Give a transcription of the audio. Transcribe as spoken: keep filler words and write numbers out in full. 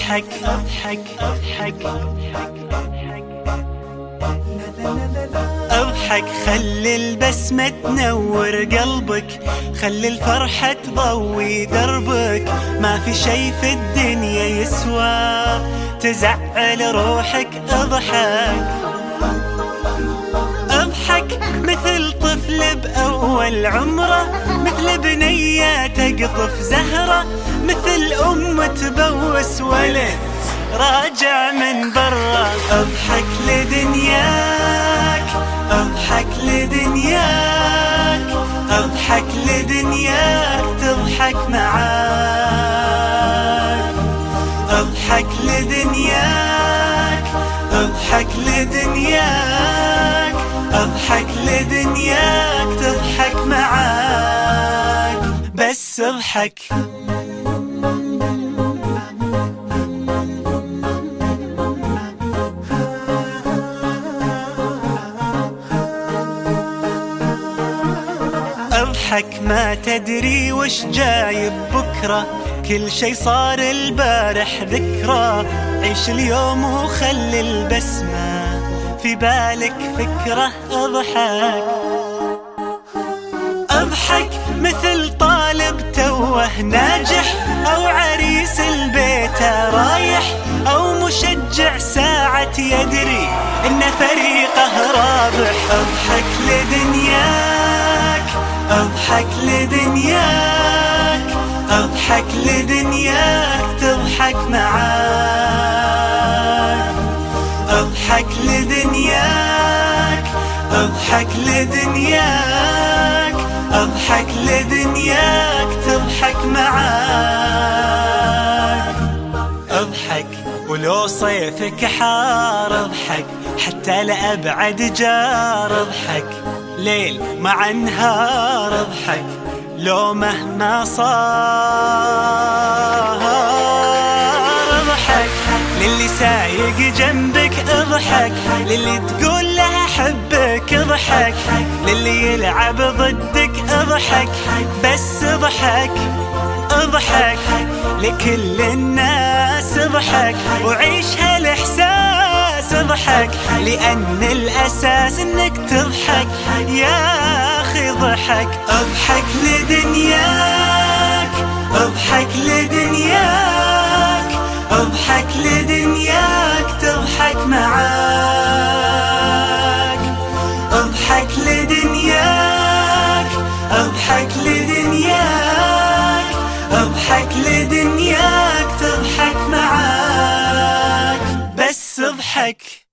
اضحك اضحك اضحك اضحك، خلي البسمة تنور قلبك، خلي الفرحة تضوي دربك. ما في شي في الدنيا يسوى تزعل روحك. اضحك اضحك مثل طفل بأول عمره، مثل بنية تقطف زهرة، مثل أم تبوس ولد راجع من برا. اضحك لدنياك، اضحك لدنياك، اضحك لدنياك تضحك معاك. اضحك لدنياك، اضحك لدنياك، اضحك لدنياك تضحك معاك. بس اضحك. اضحك ما تدري وش جايب بكرة، كل شي صار البارح ذكرى. عيش اليوم وخلي البسمة في بالك فكرة. اضحك اضحك مثل طالب توه ناجح، او عريس البيت رايح، او مشجع ساعة يدري ان فريقه رابح. اضحك لدنياك، اضحك لدنياك، اضحك لدنياك تضحك معاك. اضحك لدنياك، اضحك لدنياك، اضحك لدنياك تضحك معاك. اضحك ولو صيفك حار، اضحك حتى لأبعد جار. اضحك ليل مع نهار، اضحك لو مهما صار. اضحك للي سايق جنبك، اضحك للي تقول له احبك، اضحك للي يلعب ضدك، اضحك بس اضحك. اضحك لكل الناس، اضحك وعيش هالاحساس. اضحك لان الاساس انك تضحك يا اخي. اضحك اضحك لدنياك، اضحك لدنياك، اضحك لدنياك تضحك معاك. اضحك لدنياك، اضحك لدنياك، اضحك لدنياك تضحك معاك. بس اضحك.